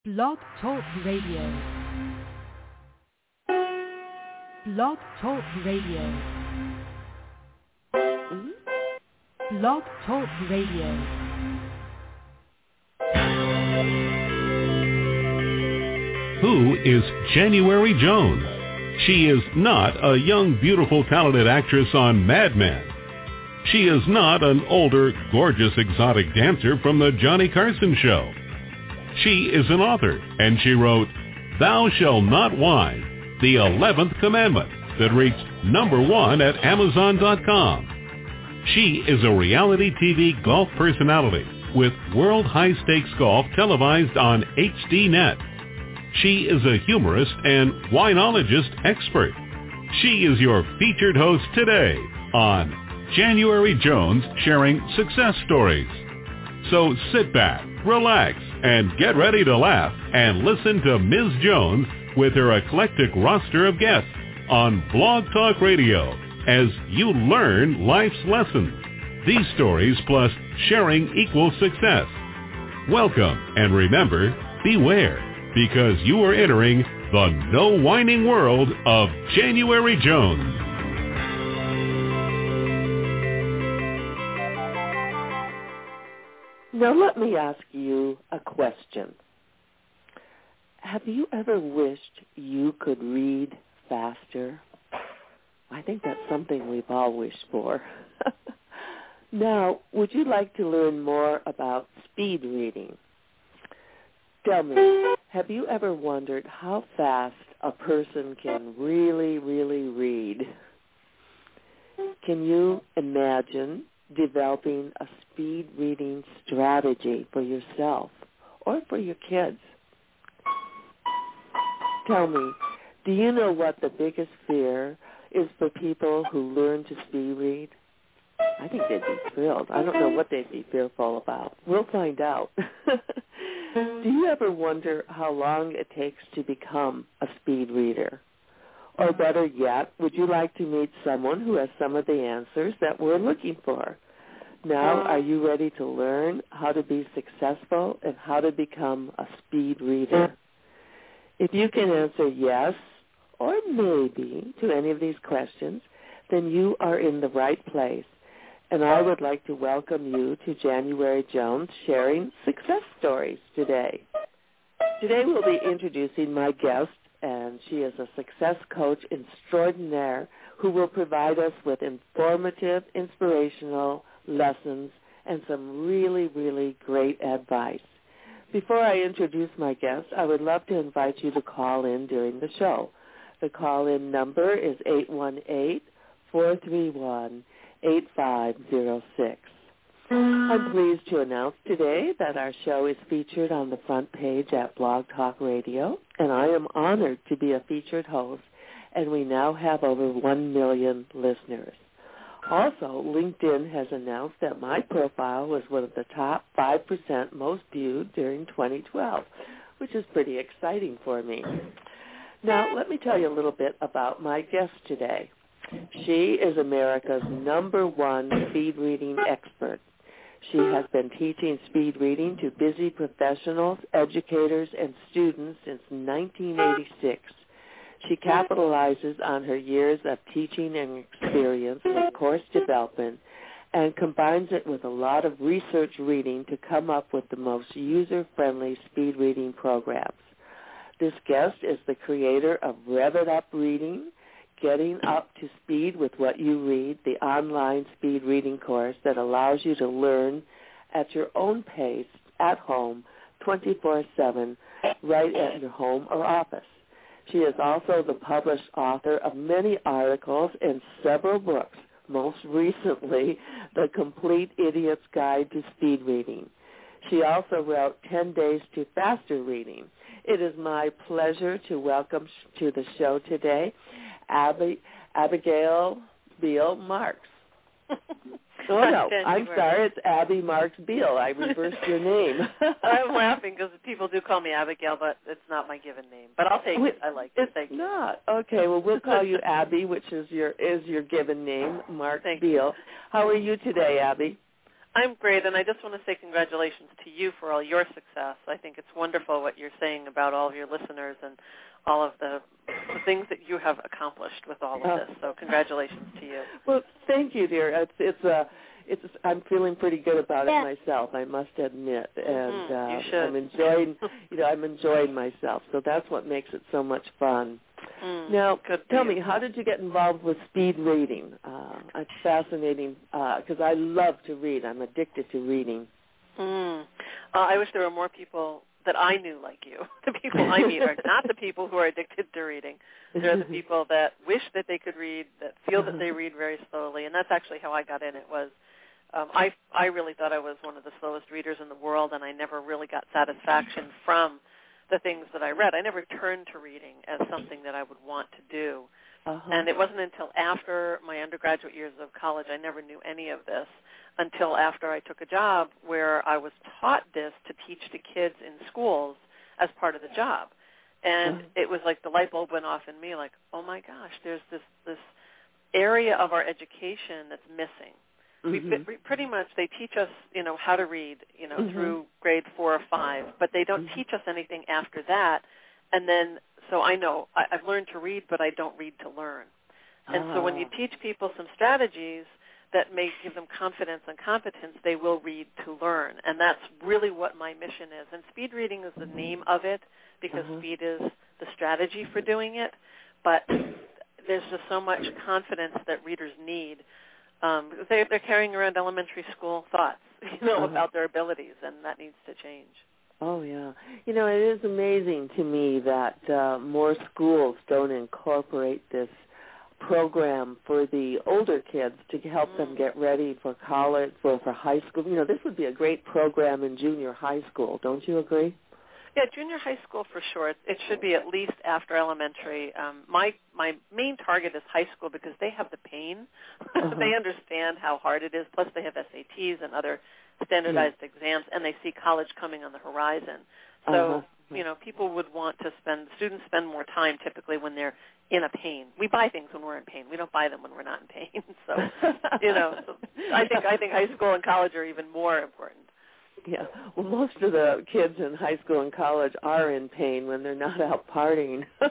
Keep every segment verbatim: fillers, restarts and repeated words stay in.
Blog Talk Radio. Blog Talk Radio. Blog Talk Radio. Who is January Jones? She is not a young, beautiful, talented actress on Mad Men. She is not an older, gorgeous, exotic dancer from the Johnny Carson Show. She is an author, and she wrote, Thou Shalt Not Whine, the eleventh Commandment, that reached number one at Amazon dot com. She is a reality T V golf personality with World High Stakes Golf televised on H D Net. She is a humorist and winologist expert. She is your featured host today on January Jones Sharing Success Stories. So sit back, relax, and get ready to laugh and listen to Miz Jones with her eclectic roster of guests on Blog Talk Radio as you learn life's lessons. These stories plus sharing equals success. Welcome, and remember, beware, because you are entering the no whining world of January Jones. Now let me ask you a question. Have you ever wished you could read faster? I think that's something we've all wished for. Now, would you like to learn more about speed reading? Tell me, have you ever wondered how fast a person can really, really read? Can you imagine developing a speed reading strategy for yourself or for your kids? Tell me, do you know what the biggest fear is for people who learn to speed read? I think they'd be thrilled. I don't know what they'd be fearful about. We'll find out. Do you ever wonder how long it takes to become a speed reader? Or better yet, would you like to meet someone who has some of the answers that we're looking for? Now, are you ready to learn how to be successful and how to become a speed reader? If you can answer yes or maybe to any of these questions, then you are in the right place. And I would like to welcome you to January Jones Sharing Success Stories today. Today we'll be introducing my guest, and she is a success coach extraordinaire who will provide us with informative, inspirational lessons and some really, really great advice. Before I introduce my guest, I would love to invite you to call in during the show. The call-in number is eight one eight, four three one, eight five zero six. I'm pleased to announce today that our show is featured on the front page at Blog Talk Radio, and I am honored to be a featured host, and we now have over one million listeners. Also, LinkedIn has announced that my profile was one of the top five percent most viewed during twenty twelve, which is pretty exciting for me. Now, let me tell you a little bit about my guest today. She is America's number one speed reading expert. She has been teaching speed reading to busy professionals, educators, and students since nineteen eighty-six. She capitalizes on her years of teaching and experience with course development and combines it with a lot of research reading to come up with the most user-friendly speed reading programs. This guest is the creator of Rev It Up Reading, Getting Up to Speed with What You Read, the online speed reading course that allows you to learn at your own pace, at home, twenty-four seven, right at your home or office. She is also the published author of many articles and several books, most recently, The Complete Idiot's Guide to Speed Reading. She also wrote ten days to Faster Reading. It is my pleasure to welcome to the show today Abby, Abigail Beal Marks. Oh, no, I'm sorry, it's Abby Marks Beal. I reversed your name. I'm laughing because people do call me Abigail, but it's not my given name. But I'll take it. I like it. It's Thank you. not. Okay, well, we'll call you Abby, which is your is your given name, Marks Thank Beal. you. How are you today, Abby? I'm great, and I just want to say congratulations to you for all your success. I think it's wonderful what you're saying about all of your listeners and all of the, the things that you have accomplished with all of oh. this. So congratulations to you. Well, thank you, dear. It's it's uh, it's I'm feeling pretty good about yeah. it myself, I must admit, and mm, uh, you should. I'm enjoying, you know, I'm enjoying myself. So that's what makes it so much fun. Mm, now, tell you. me, how did you get involved with speed reading? Uh, it's fascinating because uh, I love to read. I'm addicted to reading. Mm. Uh, I wish there were more people that I knew like you. The people I meet are not the people who are addicted to reading. They're the people that wish that they could read, that feel that they read very slowly, and that's actually how I got in. It was um, I I really thought I was one of the slowest readers in the world, and I never really got satisfaction from the things that I read. I never turned to reading as something that I would want to do. Uh-huh. And it wasn't until after my undergraduate years of college, I never knew any of this, until after I took a job where I was taught this to teach to kids in schools as part of the job. And uh-huh. it was like the light bulb went off in me, like, oh my gosh, there's this, this area of our education that's missing. Mm-hmm. We pretty much, they teach us, you know, how to read, you know, mm-hmm. through grade four or five, but they don't mm-hmm. teach us anything after that. And then, so I know I, I've learned to read, but I don't read to learn. And ah. so when you teach people some strategies that may give them confidence and competence, they will read to learn. And that's really what my mission is. And speed reading is the name of it because uh-huh. speed is the strategy for doing it. But there's just so much confidence that readers need. Um, they, they're carrying around elementary school thoughts, you know, uh-huh. about their abilities, and that needs to change. Oh, yeah. You know, it is amazing to me that uh, more schools don't incorporate this program for the older kids to help mm. them get ready for college, for, for high school. You know, this would be a great program in junior high school. Don't you agree? Yeah, junior high school for sure. It should be at least after elementary. Um, my my main target is high school because they have the pain. Uh-huh. They understand how hard it is. Plus, they have S A Ts and other standardized yeah. exams, and they see college coming on the horizon. So, uh-huh. you know, people would want to spend, students spend more time typically when they're in a pain. We buy things when we're in pain. We don't buy them when we're not in pain. So, you know, so I think I think high school and college are even more important. Yeah. Well, most of the kids in high school and college are in pain when they're not out partying. Well,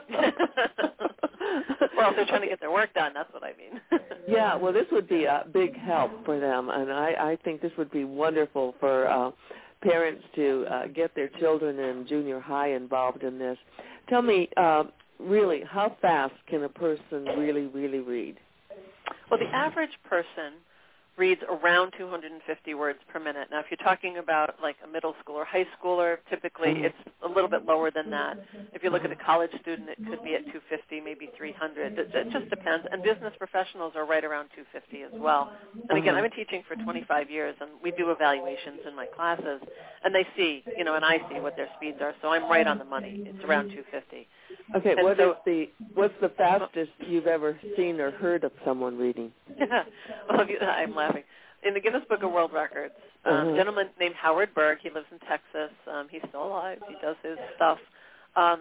if they're trying to get their work done, that's what I mean. Yeah. Well, this would be a big help for them, and I, I think this would be wonderful for uh, parents to uh, get their children in junior high involved in this. Tell me, uh, really, how fast can a person really, really read? Well, the average person reads around two hundred fifty words per minute. Now, if you're talking about like a middle schooler, high schooler, typically it's a little bit lower than that. If you look at a college student, it could be at two hundred fifty, maybe three hundred. It, it just depends. And business professionals are right around two hundred fifty as well. And again, I've been teaching for twenty-five years, and we do evaluations in my classes, and they see, you know, and I see what their speeds are. So I'm right on the money. It's around two hundred fifty. Okay, and what so, is the what's the fastest you've ever seen or heard of someone reading? Yeah, well, I'm laughing. In the Guinness Book of World Records, um, uh-huh. a gentleman named Howard Berg, he lives in Texas. Um, he's still alive. He does his stuff. Um,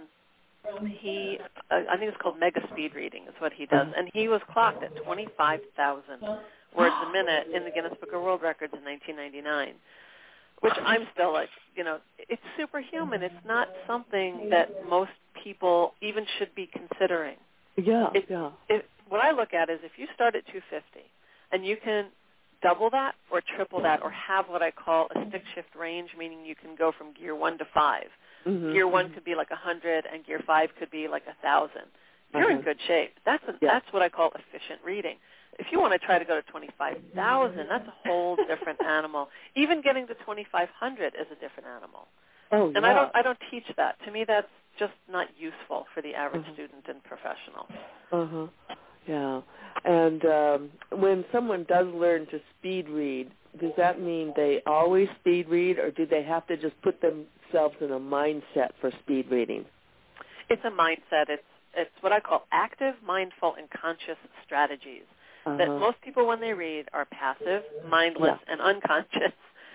he, uh, I think it's called mega speed reading is what he does, uh-huh. and he was clocked at twenty-five thousand words a minute in the Guinness Book of World Records in nineteen ninety-nine. Which I'm still like, you know, it's superhuman. It's not something that most people even should be considering. Yeah, it, yeah. It, what I look at is if you start at two hundred fifty and you can double that or triple that or have what I call a stick shift range, meaning you can go from gear one to five. Mm-hmm. Gear one could be like one hundred and gear five could be like one thousand. You're uh-huh. in good shape. That's a, yeah. that's what I call efficient reading. If you want to try to go to twenty-five thousand, that's a whole different animal. Even getting to twenty-five hundred is a different animal. Oh, and yeah. I don't I don't teach that. To me, that's just not useful for the average uh-huh. student and professional. Uh-huh. Yeah. And um, when someone does learn to speed read, does that mean they always speed read, or do they have to just put themselves in a mindset for speed reading? It's a mindset. It's it's what I call active, mindful, and conscious strategies. Uh-huh. That most people, when they read, are passive, mindless, yeah. and unconscious.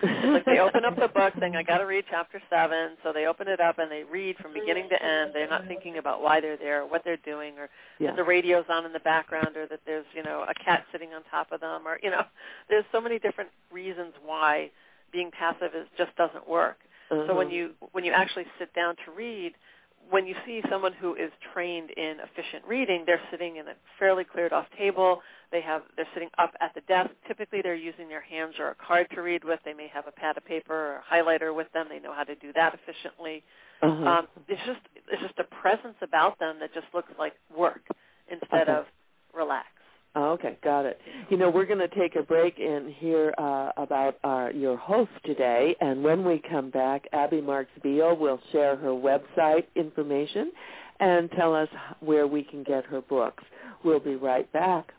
It's like they open up the book saying, I got to read chapter seven. So they open it up and they read from beginning to end. They're not thinking about why they're there, or what they're doing, or yeah. that the radio's on in the background, or that there's, you know, a cat sitting on top of them, or, you know, there's so many different reasons why being passive is just doesn't work. Uh-huh. So when you when you actually sit down to read, when you see someone who is trained in efficient reading, they're sitting in a fairly cleared off table. They have they're sitting up at the desk. Typically, they're using their hands or a card to read with. They may have a pad of paper or a highlighter with them. They know how to do that efficiently. Uh-huh. Um, it's just it's just a presence about them that just looks like work instead okay. of relax. Oh, okay, got it. You know, we're going to take a break and hear uh, about our, your host today, and when we come back, Abby Marks Beal will share her website information and tell us where we can get her books. We'll be right back.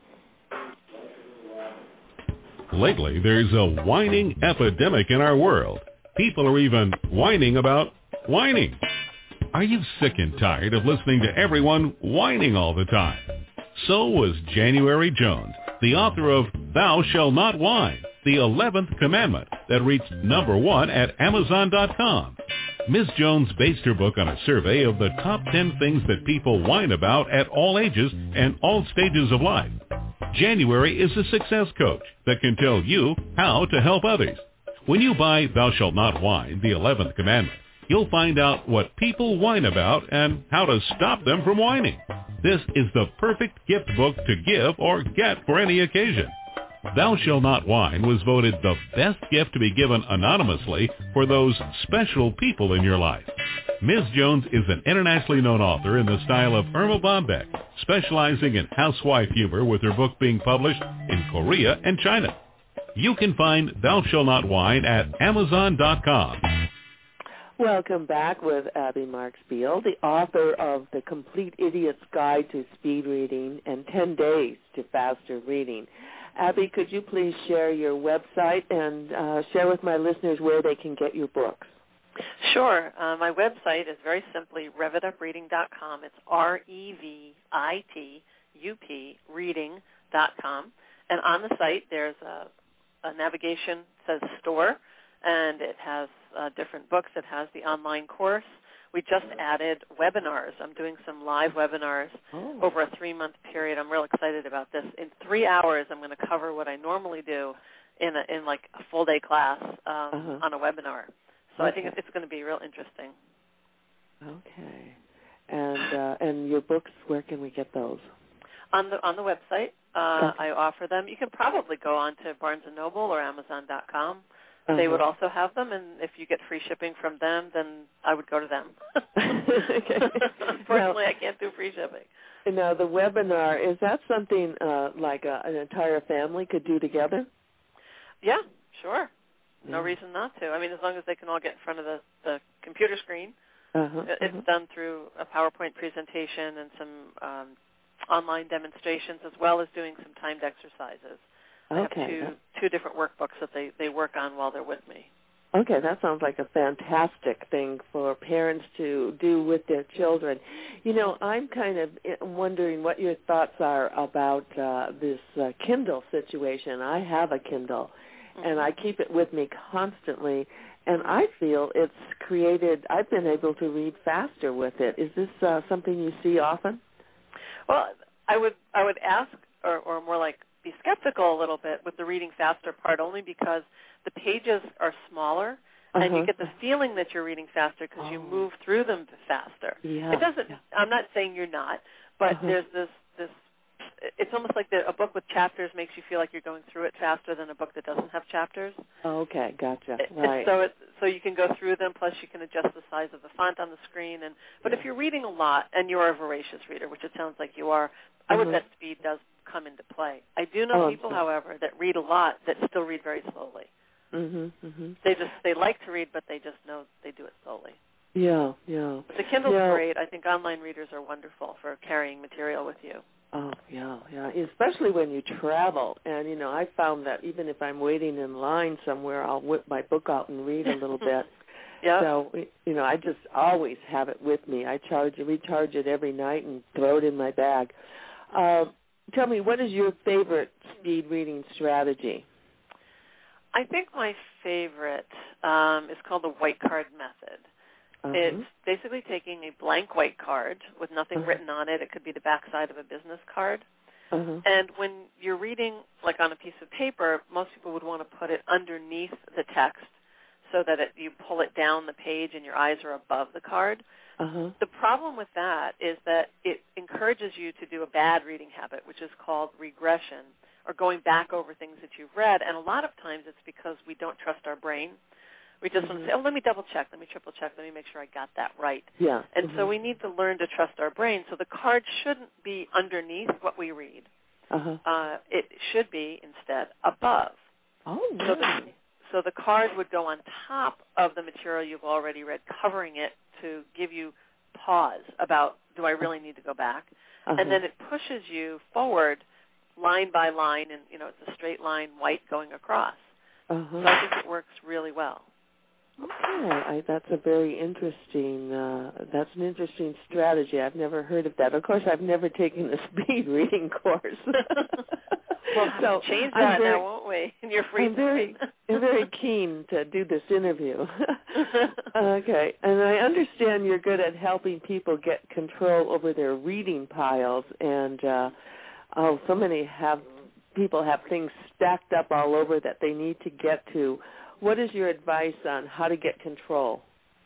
Lately, there's a whining epidemic in our world. People are even whining about whining. Are you sick and tired of listening to everyone whining all the time? So was January Jones, the author of Thou Shalt Not Whine, the eleventh Commandment, that reached number one at Amazon dot com. Miz Jones based her book on a survey of the top ten things that people whine about at all ages and all stages of life. January is a success coach that can tell you how to help others. When you buy Thou Shalt Not Whine, the eleventh Commandment, you'll find out what people whine about and how to stop them from whining. This is the perfect gift book to give or get for any occasion. Thou Shalt Not Whine was voted the best gift to be given anonymously for those special people in your life. Miz Jones is an internationally known author in the style of Irma Bombeck, specializing in housewife humor, with her book being published in Korea and China. You can find Thou Shalt Not Whine at Amazon dot com. Welcome back with Abby Marks Beal, the author of The Complete Idiot's Guide to Speed Reading and ten days to Faster Reading. Abby, could you please share your website and uh, share with my listeners where they can get your books? Sure. Uh, my website is very simply rev it up reading dot com. It's R E V I T U P reading dot com. And on the site, there's a, a navigation that says store, and it has uh, different books. It has the online course. We just added webinars. I'm doing some live webinars oh. over a three-month period. I'm real excited about this. In three hours, I'm going to cover what I normally do in a, in like a full-day class um, uh-huh. on a webinar. So okay. I think it's, it's going to be real interesting. Okay. And uh, and your books, where can we get those? On the on the website, uh, okay. I offer them. You can probably go on to Barnes and Noble or Amazon dot com. Uh-huh. They would also have them, and if you get free shipping from them, then I would go to them. okay. Unfortunately, now, I can't do free shipping. Now, the webinar, is that something uh, like a, an entire family could do together? Yeah, sure. Yeah. No reason not to. I mean, as long as they can all get in front of the, the computer screen. Uh-huh, it's uh-huh. done through a PowerPoint presentation and some um, online demonstrations, as well as doing some timed exercises. I Okay. have two, two different workbooks that they, they work on while they're with me. Okay, that sounds like a fantastic thing for parents to do with their children. You know, I'm kind of wondering what your thoughts are about uh, this uh, Kindle situation. I have a Kindle, mm-hmm. and I keep it with me constantly, and I feel it's created, I've been able to read faster with it. Is this uh, something you see often? Well, I would I would ask, or, or more like be skeptical a little bit with the reading faster part, only because the pages are smaller, uh-huh. and you get the feeling that you're reading faster because oh. you move through them faster. Yeah. It doesn't. Yeah. I'm not saying you're not, but uh-huh. there's this this. It's almost like the, a book with chapters makes you feel like you're going through it faster than a book that doesn't have chapters. Okay, gotcha. It, right. So it, so you can go through them. Plus, you can adjust the size of the font on the screen. And but yeah. if you're reading a lot and you're a voracious reader, which it sounds like you are, I would uh-huh. bet speed does come into play. I do know oh, people, okay. however, that read a lot that still read very slowly. Mm-hmm, mm-hmm. They just they like to read, but they just know they do it slowly. Yeah, yeah. The Kindle's yeah. great. I think online readers are wonderful for carrying material with you. Oh, yeah, yeah, especially when you travel. And, you know, I found that even if I'm waiting in line somewhere, I'll whip my book out and read a little bit. Yeah. So, you know, I just always have it with me. I charge, recharge it every night and throw it in my bag. Uh, tell me, what is your favorite speed reading strategy? I think my favorite um, is called the white card method. Uh-huh. It's basically taking a blank white card with nothing Uh-huh. written on it. It could be the back side of a business card. Uh-huh. And when you're reading, like on a piece of paper, most people would want to put it underneath the text so that it, you pull it down the page and your eyes are above the card. Uh-huh. The problem with that is that it encourages you to do a bad reading habit, which is called regression, or going back over things that you've read. And a lot of times it's because we don't trust our brain. We just mm-hmm. want to say, oh, let me double check, let me triple check, let me make sure I got that right. Yeah. And mm-hmm. so we need to learn to trust our brain. So the card shouldn't be underneath what we read. Uh-huh. Uh, it should be, instead, above. Oh, so the, so the card would go on top of the material you've already read, covering it to give you pause about, do I really need to go back? Uh-huh. And then it pushes you forward line by line, and, you know, it's a straight line, white going across. Uh-huh. So I think it works really well. Okay, I, that's a very interesting, uh, that's an interesting strategy. I've never heard of that. Of course, I've never taken a speed reading course. Well, so change I'm that very, now, won't we? In your free I'm very, I'm very keen to do this interview. Okay, and I understand you're good at helping people get control over their reading piles, and uh, oh, so many have people have things stacked up all over that they need to get to. What is your advice on how to get control?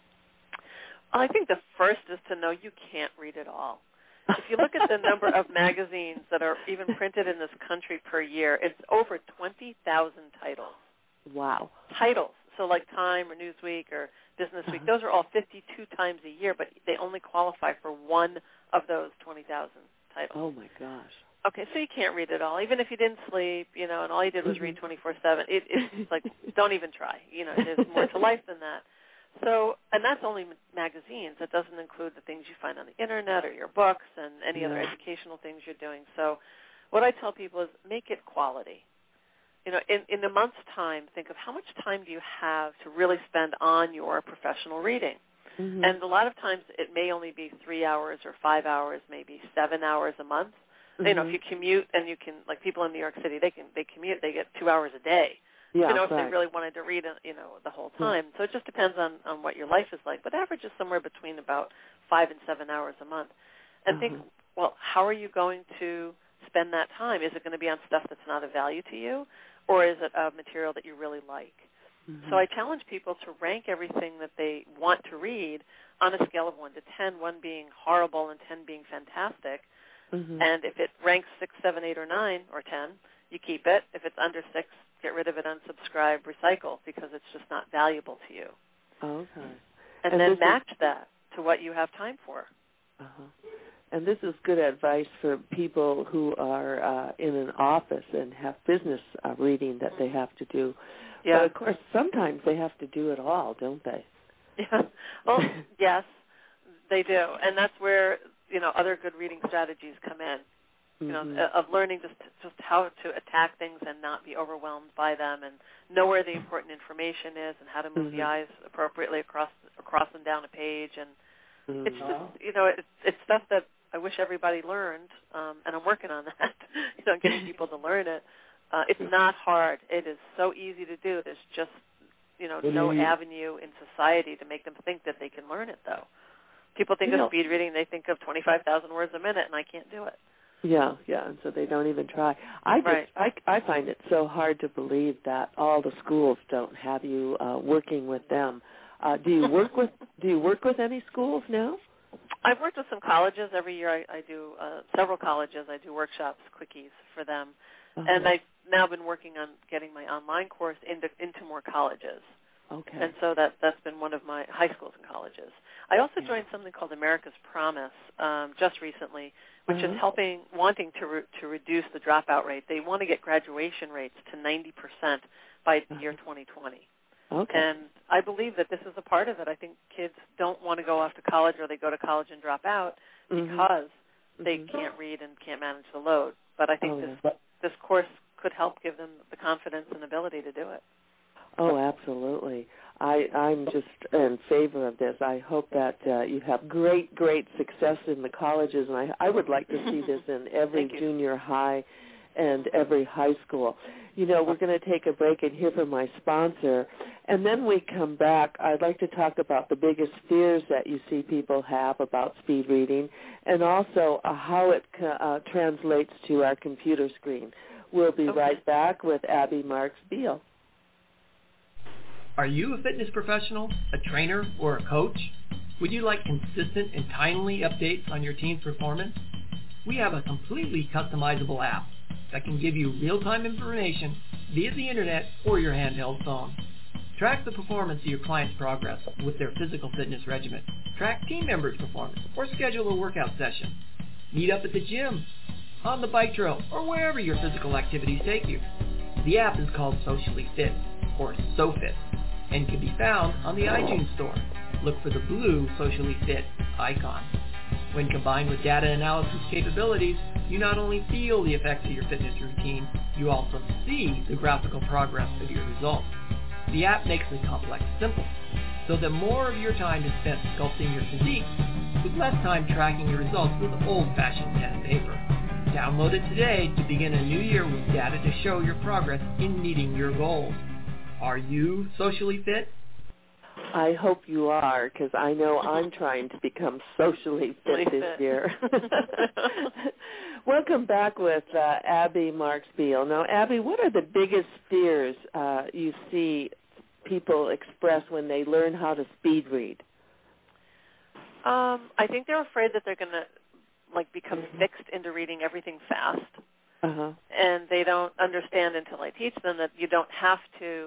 I think the first is to know you can't read it all. If you look at the number of magazines that are even printed in this country per year, it's over twenty thousand titles. Wow. Titles. So like Time or Newsweek or Business Week, those are all fifty-two times a year, but they only qualify for one of those twenty thousand titles. Oh, my gosh. Okay, so you can't read it all. Even if you didn't sleep, you know, and all you did was mm-hmm. read twenty-four seven, it, it's like, don't even try. You know, there's more to life than that. So, and that's only magazines. That doesn't include the things you find on the Internet or your books and any yeah. other educational things you're doing. So what I tell people is make it quality. You know, in, in a month's time, think of how much time do you have to really spend on your professional reading. Mm-hmm. And a lot of times it may only be three hours or five hours, maybe seven hours a month. Mm-hmm. You know, if you commute and you can, like people in New York City, they can they commute, they get two hours a day. Yeah, you know, if right. they really wanted to read, you know, the whole time. Yeah. So it just depends on, on what your life is like. But average is somewhere between about five and seven hours a month. And uh-huh. think, well, how are you going to spend that time? Is it going to be on stuff that's not of value to you, or is it of material that you really like? Mm-hmm. So I challenge people to rank everything that they want to read on a scale of one to ten, one being horrible and ten being fantastic. Mm-hmm. And if it ranks six, seven, eight, or nine, or ten, you keep it. If it's under six, get rid of it, unsubscribe, recycle, because it's just not valuable to you. Okay. And, and then match is, that to what you have time for. Uh-huh. And this is good advice for people who are uh, in an office and have business uh, reading that they have to do. Yeah. But, of course, sometimes they have to do it all, don't they? Yeah. Well, yes, they do. And that's where, you know, other good reading strategies come in. You know, mm-hmm. of learning just just how to attack things and not be overwhelmed by them, and know where the important information is, and how to move mm-hmm. the eyes appropriately across across and down a page. And mm-hmm. it's just, you know, it's it's stuff that I wish everybody learned, um, and I'm working on that. You know, getting people to learn it. Uh, it's not hard. It is so easy to do. There's just, you know, no mm-hmm. avenue in society to make them think that they can learn it, though. People think yeah. of speed reading, they think of twenty-five thousand words a minute, and I can't do it. Yeah, yeah, and so they don't even try. I just, right. I, I find it so hard to believe that all the schools don't have you uh, working with them. Uh, do you work with Do you work with any schools now? I've worked with some colleges. Every year I, I do uh, several colleges. I do workshops, quickies for them, uh-huh. and I've now been working on getting my online course into into more colleges. Okay. And so that that's been one of my high schools and colleges. I also yeah. joined something called America's Promise um, just recently, which uh-huh. is helping, wanting to re- to reduce the dropout rate. They want to get graduation rates to ninety percent by the uh-huh. year twenty twenty. Okay. And I believe that this is a part of it. I think kids don't want to go off to college, or they go to college and drop out mm-hmm. because they mm-hmm. can't read and can't manage the load. But I think oh, this yeah. this course could help give them the confidence and ability to do it. Oh, absolutely. I, I'm just in favor of this. I hope that uh, you have great, great success in the colleges, and I, I would like to see this in every junior high and every high school. You know, we're going to take a break and hear from my sponsor, and then we come back. I'd like to talk about the biggest fears that you see people have about speed reading, and also uh, how it uh, translates to our computer screen. We'll be okay. right back with Abby Marks Beal. Are you a fitness professional, a trainer, or a coach? Would you like consistent and timely updates on your team's performance? We have a completely customizable app that can give you real-time information via the internet or your handheld phone. Track the performance of your client's progress with their physical fitness regimen. Track team members' performance or schedule a workout session. Meet up at the gym, on the bike trail, or wherever your physical activities take you. The app is called Socially Fit, or SoFit, and can be found on the iTunes Store. Look for the blue Socially Fit icon. When combined with data analysis capabilities, you not only feel the effects of your fitness routine, you also see the graphical progress of your results. The app makes the complex simple, so that more of your time is spent sculpting your physique, with less time tracking your results with old-fashioned pen and paper. Download it today to begin a new year with data to show your progress in meeting your goals. Are you socially fit? I hope you are, because I know I'm trying to become socially fit this year. Welcome back with uh, Abby Marks Beal. Now, Abby, what are the biggest fears uh, you see people express when they learn how to speed read? Um, I think they're afraid that they're going to like become mm-hmm. fixed into reading everything fast, uh-huh. and they don't understand until I teach them that you don't have to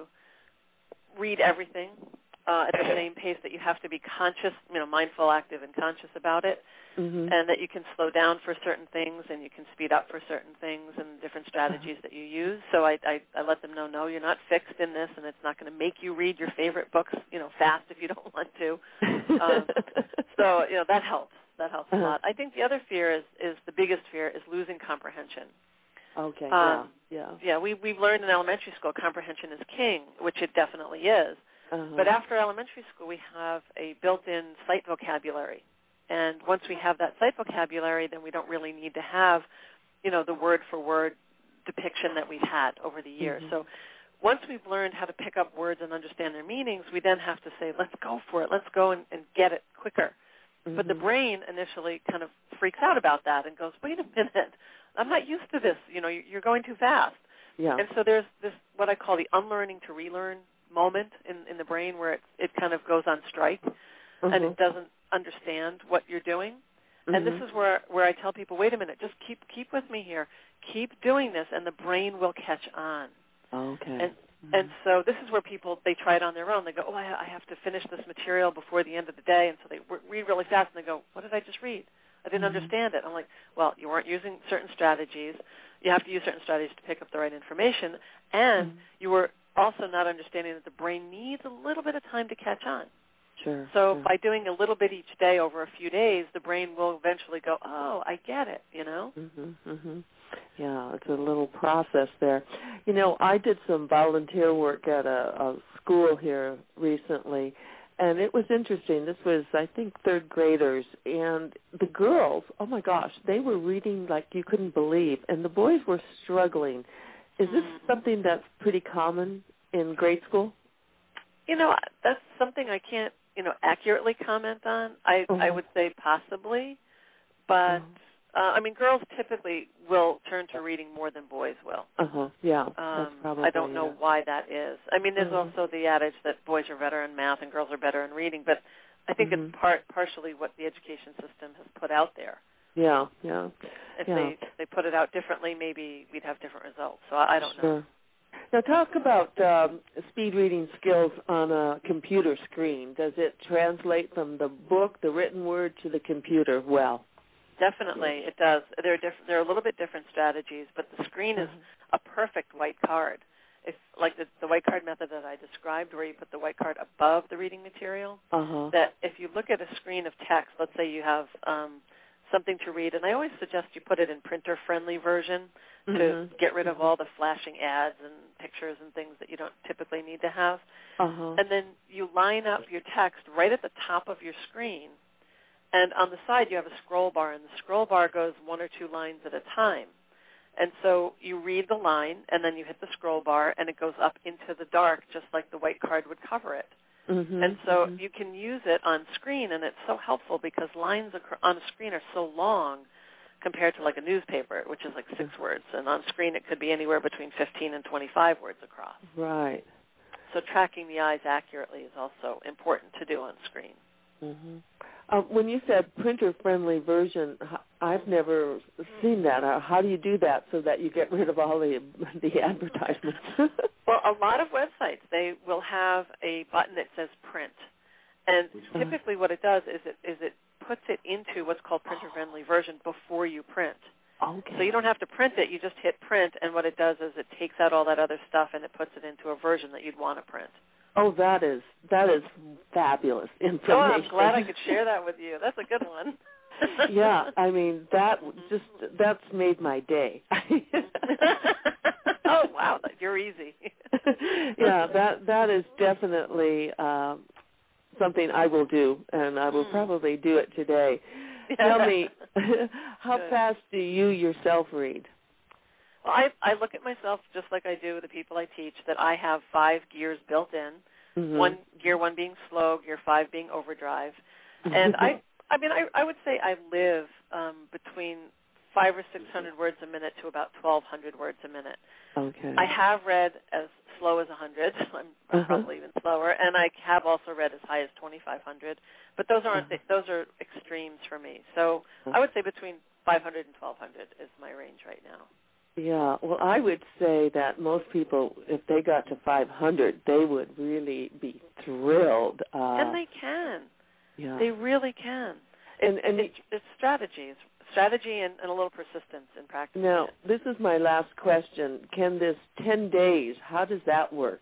read everything uh, at the same pace, that you have to be conscious, you know, mindful, active, and conscious about it, mm-hmm. and that you can slow down for certain things and you can speed up for certain things and different strategies uh-huh. that you use. So I, I, I let them know, no, you're not fixed in this, and it's not going to make you read your favorite books, you know, fast if you don't want to. Um, so, you know, that helps. That helps uh-huh. a lot. I think the other fear is, is the biggest fear is losing comprehension. Okay, um, yeah, yeah. Yeah, we, we've learned in elementary school comprehension is king, which it definitely is. Uh-huh. But after elementary school, we have a built-in sight vocabulary. And once we have that sight vocabulary, then we don't really need to have, you know, the word-for-word depiction that we've had over the years. Mm-hmm. So once we've learned how to pick up words and understand their meanings, we then have to say, let's go for it. Let's go and, and get it quicker. Mm-hmm. But the brain initially kind of freaks out about that and goes, wait a minute, I'm not used to this. You know, you're going too fast. Yeah. And so there's this, what I call the unlearning to relearn moment in, in the brain where it, it kind of goes on strike mm-hmm. and it doesn't understand what you're doing. Mm-hmm. And this is where, where I tell people, wait a minute, just keep keep with me here. Keep doing this, and the brain will catch on. Okay. And And so this is where people, they try it on their own. They go, oh, I, I have to finish this material before the end of the day. And so they w- read really fast, and they go, what did I just read? I didn't mm-hmm. understand it. I'm like, well, you weren't using certain strategies. You have to use certain strategies to pick up the right information. And mm-hmm. you were also not understanding that the brain needs a little bit of time to catch on. Sure. So sure. by doing a little bit each day over a few days, the brain will eventually go, oh, I get it, you know? Mm-hmm, mm-hmm. Yeah, it's a little process there. You know, I did some volunteer work at a, a school here recently, and it was interesting. This was, I think, third graders, and the girls, oh my gosh, they were reading like you couldn't believe, and the boys were struggling. Is this something that's pretty common in grade school? You know, that's something I can't, you know, accurately comment on. I, uh-huh. I would say possibly, but... Uh-huh. Uh, I mean, girls typically will turn to reading more than boys will. Uh-huh, yeah. Um, that's probably, I don't know yeah. why that is. I mean, there's mm-hmm. also the adage that boys are better in math and girls are better in reading, but I think mm-hmm. it's part partially what the education system has put out there. Yeah, yeah. If yeah. they if they put it out differently, maybe we'd have different results. So I, I don't sure. know. Now, talk about um, speed reading skills on a computer screen. Does it translate from the book, the written word, to the computer well? Definitely, it does. There are diff- there are a little bit different strategies, but the screen is a perfect white card. If like the, the white card method that I described, where you put the white card above the reading material, uh-huh. that if you look at a screen of text, let's say you have um, something to read, and I always suggest you put it in printer-friendly version mm-hmm. to get rid of all the flashing ads and pictures and things that you don't typically need to have. Uh-huh. And then you line up your text right at the top of your screen. And on the side, you have a scroll bar, and the scroll bar goes one or two lines at a time. And so you read the line, and then you hit the scroll bar, and it goes up into the dark, just like the white card would cover it. Mm-hmm, and so mm-hmm. you can use it on screen, and it's so helpful because lines on a screen are so long compared to like a newspaper, which is like six mm-hmm. words. And on screen it could be anywhere between fifteen and twenty-five words across. Right. So tracking the eyes accurately is also important to do on screen. Mm-hmm. Uh, when you said printer-friendly version, I've never seen that. How do you do that so that you get rid of all the the advertisements? Well, a lot of websites, they will have a button that says print. And typically what it does is it is it puts it into what's called printer-friendly version before you print. Okay. So you don't have to print it. You just hit print, and what it does is it takes out all that other stuff and it puts it into a version that you'd want to print. Oh, that is that is fabulous information. Oh, I'm glad I could share that with you. That's a good one. Yeah, I mean that just that's made my day. Oh wow, you're easy. Yeah, that that is definitely uh, something I will do, and I will mm. probably do it today. Yeah. Tell me, how good. Fast do you yourself read? Well, I, I look at myself just like I do with the people I teach, that I have five gears built in, mm-hmm. one gear one being slow, gear five being overdrive. And I I mean, I, I would say I live um, between five or six hundred words a minute to about twelve hundred words a minute. Okay. I have read as slow as one hundred. I'm uh-huh. probably even slower. And I have also read as high as twenty-five hundred. But those aren't uh-huh. those are extremes for me. So I would say between five hundred and twelve hundred is my range right now. Yeah, well, I would say that most people, if they got to five hundred, they would really be thrilled. Uh, and they can. Yeah. They really can. And, and it's, it's strategy. It's strategy and, and a little persistence in practice. Now, this is my last question. Can this ten days, how does that work?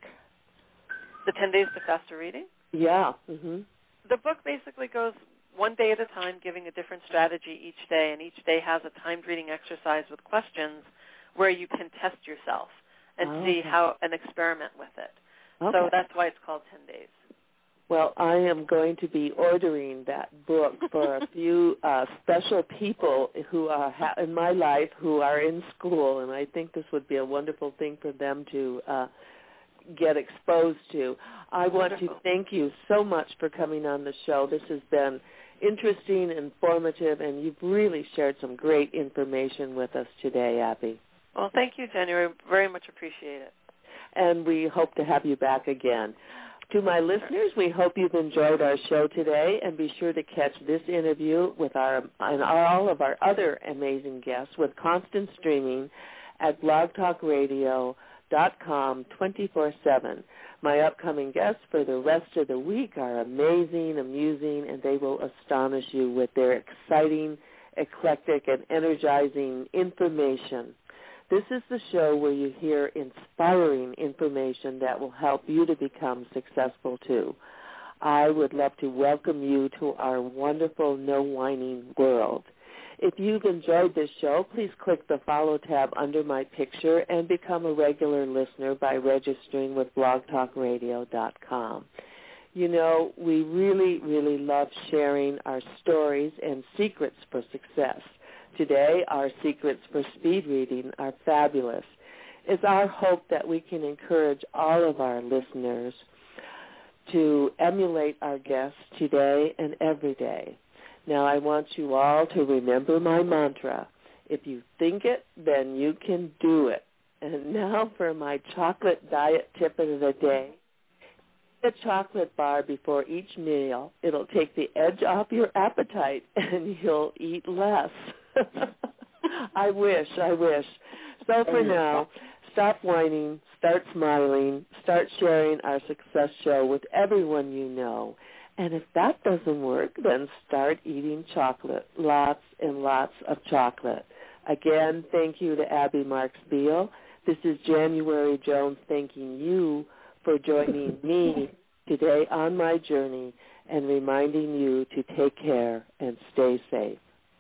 The ten days to faster reading? Yeah. Mm-hmm. The book basically goes one day at a time, giving a different strategy each day, and each day has a timed reading exercise with questions where you can test yourself and oh, see okay. how and experiment with it. Okay. So that's why it's called ten days. Well, I am going to be ordering that book for a few uh, special people who are ha- in my life who are in school, and I think this would be a wonderful thing for them to uh, get exposed to. I want Wonderful. to thank you so much for coming on the show. This has been interesting, informative, and you've really shared some great information with us today, Abby. Well, thank you, Jenny. We very much appreciate it. And we hope to have you back again. To my listeners, we hope you've enjoyed our show today, and be sure to catch this interview with our and all of our other amazing guests with constant streaming at blog talk radio dot com twenty-four seven. My upcoming guests for the rest of the week are amazing, amusing, and they will astonish you with their exciting, eclectic, and energizing information. This is the show where you hear inspiring information that will help you to become successful, too. I would love to welcome you to our wonderful No Whining world. If you've enjoyed this show, please click the Follow tab under my picture and become a regular listener by registering with blog talk radio dot com. You know, we really, really love sharing our stories and secrets for success. Today, our secrets for speed reading are fabulous. It's our hope that we can encourage all of our listeners to emulate our guests today and every day. Now, I want you all to remember my mantra. If you think it, then you can do it. And now for my chocolate diet tip of the day. A chocolate bar before each meal. It'll take the edge off your appetite, and you'll eat less. I wish, I wish. So for now, stop whining, start smiling, start sharing our success show with everyone you know. And if that doesn't work, then start eating chocolate, lots and lots of chocolate. Again, thank you to Abby Marks Beal. This is January Jones thanking you for joining me today on my journey and reminding you to take care and stay safe.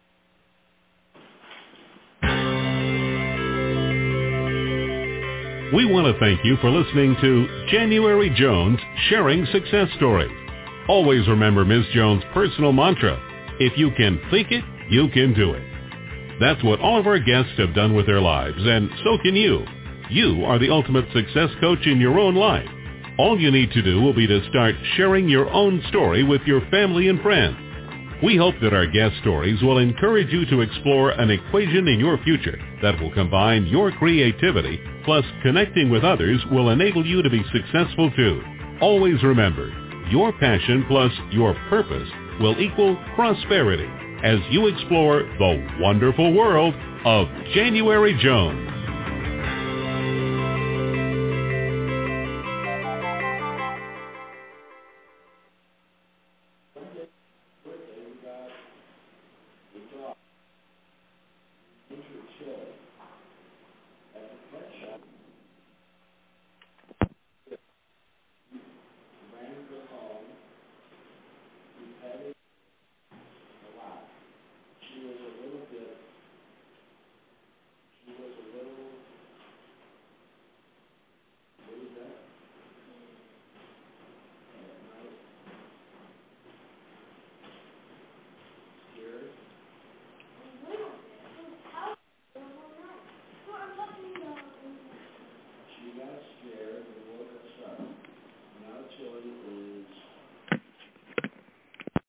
We want to thank you for listening to January Jones Sharing Success Stories. Always remember Miz Jones' personal mantra, if you can think it, you can do it. That's what all of our guests have done with their lives, and so can you. You are the ultimate success coach in your own life. All you need to do will be to start sharing your own story with your family and friends. We hope that our guest stories will encourage you to explore an equation in your future that will combine your creativity plus connecting with others will enable you to be successful too. Always remember, your passion plus your purpose will equal prosperity as you explore the wonderful world of January Jones.